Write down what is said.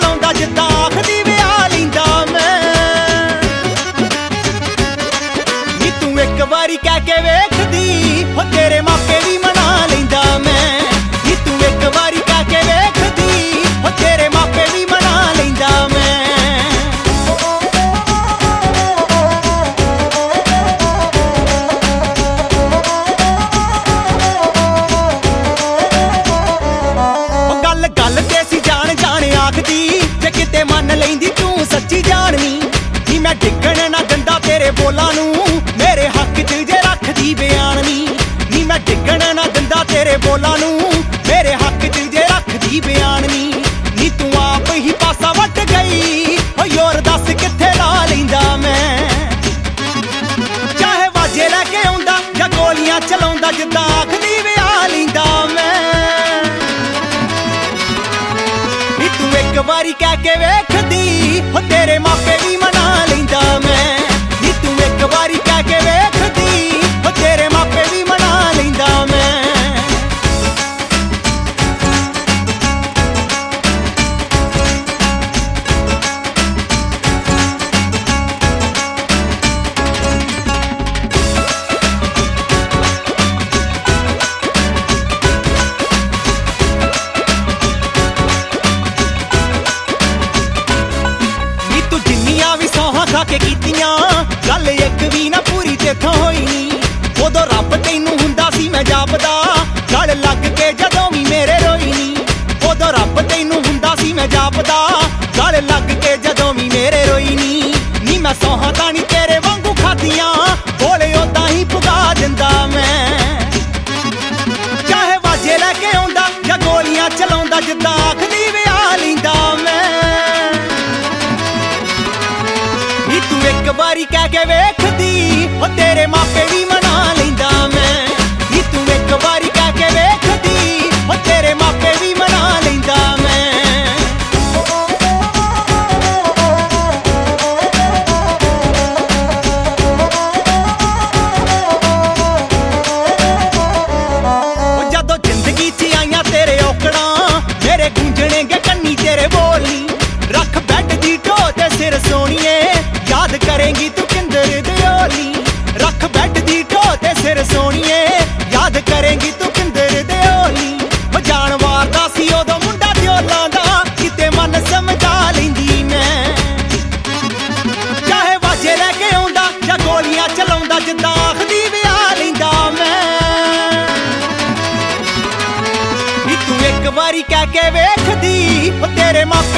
ਚਲਾਉਂਦਾ ਜਿੱਦਾਂ ਆਖਦੀ ਵਿਆਹ ਲੈਂਦਾ ਮੈਂ। ਨੀ ਤੂੰ ਇੱਕ ਵਾਰੀ ਕਹਿ ਕੇ ਵੇਖਦੀ ਹੋ ਤੇਰੇ ਮਾਪੇ ਵੀ ਮਨਾ ਲੈਂਦਾ ਮੈਂ। ਨੀ ਤੂੰ ਇੱਕ ਵਾਰੀ ਕਹਿ ਕੇ ਵੇਖਦੀ ਹੋ ਤੇਰੇ ਮਾਪੇ ਵੀ ਮਨਾ ਲੈਂਦਾ ਮੈਂ। ਗੱਲ ਤੇ ਸੀ ਜਾਣ ਜਾਣ ਆਖਦੀ ਜੇ ਕਿਤੇ ਮੰਨ ਲੈਂਦੀ ਤੂੰ ਸੱਚੀ ਜਾਣਨੀ। ਨੀ ਮੈਂ ਡਿੱਗਣ ਨਾ ਦਿੰਦਾ ਤੇਰੇ ਬੋਲਾਂ ਨੂੰ ਮੇਰੇ ਹੱਕ 'ਚ ਜੇ ਰੱਖਦੀ ਬਿਆਨ ਨੀ। ਨੀ ਮੈਂ ਡਿੱਗਣ ਨਾ ਦਿੰਦਾ ਤੇਰੇ ਬੋਲਾਂ ਨੂੰ ਮੇਰੇ ਹੱਕ 'ਚ ਜੇ ਰੱਖਦੀ ਬਿਆਨ ਨੀ। ਨੀ ਤੂੰ ਆਪ ਹੀ ਪਾਸਾ ਵੱਟ ਗਈ ਓ ਯਾਰ ਦੱਸ ਕਿੱਥੇ ਲਾ ਲੈਂਦਾ ਮੈਂ। ਚਾਹੇ ਵਾਜੇ ਲੈ ਕੇ ਆਉਂਦਾ ਜਾਂ ਗੋਲੀਆਂ ਚਲਾਉਂਦਾ ਜਿੱਦਾਂ ਆਖਦੀ ਵਿਆਹ ਲੈਂਦਾ ਮੈਂ। ਇੱਕ ਵਾਰੀ ਕਹਿ ਕੇ ਵੇਖਦੀ ਹੋ ਤੇਰੇ ਮਾਪੇ ਵੀ ਮਨਾ ਲੈਂਦਾ ਮੈਂ। ਨੀ ਤੂੰ ਇੱਕ ਵਾਰੀ ਕਹਿ ਕੇ ਵੇਖਦੀ ਹੋ ਤੇਰੇ ਮਾਪੇ ਵੀ ਮਨਾ ਲੈਂਦਾ ਮੈਂ। ਖਾ ਕੇ ਕੀਤੀਆਂ ਗੱਲ ਇੱਕ ਵੀ ਨਾ ਪੂਰੀ ਤੇਥੋਂ ਹੋਈ ਨੀ। ਉਦੋਂ ਰੱਬ ਤੈਨੂੰ ਹੁੰਦਾ ਸੀ ਮੈਂ ਜਾਪਦਾ ਗਲ ਲੱਗ ਕੇ ਜਦੋਂ ਵੀ ਮੇਰੇ ਰੋਈ ਨੀ। ਉਦੋਂ ਰੱਬ ਤੈਨੂੰ ਹੁੰਦਾ ਸੀ ਮੈਂ ਜਾਪਦਾ ਗਲ ਲੱਗ ਕੇ ਜਦੋਂ ਵੀ ਮੇਰੇ ਰੋਈ ਨੀ। ਨੀ ਮੈਂ ਸੌਹਾਂ ਤਾਂ ਨੀ ਤੇਰੇ ਵਾਂਗੂ ਖਾਦੀਆਂ ਬੋਲੇ ਉਦਾਂ ਹੀ ਪੁਗਾ ਦਿੰਦਾ ਮੈਂ। ਚਾਹੇ ਵਾਜੇ ਲੈ ਕੇ ਆਉਂਦਾ ਜਾਂ ਗੋਲੀਆਂ ਚਲਾਉਂਦਾ ਜਿੱਦਾਂ ਆਖਦੀ ਵਿਆਹ ਲੈਂਦਾ ਮੈਂ। ਤੂੰ ਇੱਕ ਵਾਰੀ ਕਹਿ ਕੇ ਵੇਖਦੀ ਹੋ ਤੇਰੇ ਮਾਪੇ ਵੀ ਮਨਾ ਲੈਂਦਾ ਮੈਂ। ਨੀ ਤੂੰ ਇੱਕ ਵਾਰੀ ਕਹਿ ਕੇ ਵੇਖਦੀ ਹੋ ਤੇਰੇ ਮਾਪੇ ਵੀ ਮਨਾ ਲੈਂਦਾ ਮੈਂ। ਜਦੋਂ ਜ਼ਿੰਦਗੀ 'ਚ ਆਈਆਂ ਤੇਰੇ ਔਕੜਾਂ ਮੇਰੇ ਗੂੰਜਣਗੇ ਕੰਨੀ ਤੇਰੇ ਬੋਲੀ। ਰੱਖ ਬੈੱਡ ਦੀ ਢੋਹ ਤੇ ਸਿਰ ਸੋਹਣੀਏ ਯਾਦ ਕਰੇਂਗੀ ਤੂੰ ਕਿੰਦਰ ਦਿਓਲੀ। ਰੱਖ ਬੈੱਡ ਦੀ ਢੋਹ ਤੇ ਸਿਰ ਸੋਹਣੀਏ ਯਾਦ ਕਰੇਂਗੀ ਤੂੰ ਕਿੰਦਰ ਦਿਓਲੀ। ਉਹ ਜਾਣ ਵਾਰਦਾ ਸੀ ਉਦੋਂ ਮੁੰਡਾ ਦਿਓਲਾਂ ਦਾ ਕਿਤੇ ਮਨ ਸਮਝਾ ਲੈਂਦੀ ਮੈਂ। ਚਾਹੇ ਵਾਜੇ ਲੈ ਕੇ ਆਉਂਦਾ ਜਾਂ ਗੋਲੀਆਂ ਚਲਾਉਂਦਾ ਜਿੱਦਾਂ ਆਖਦੀ ਵਿਆਹ ਲੈਂਦਾ ਮੈਂ। ਨੀ ਤੂੰ ਇੱਕ ਵਾਰੀ ਕਹਿ ਕੇ ਵੇਖਦੀ ਉਹ ਤੇਰੇ ਮਾਪੇ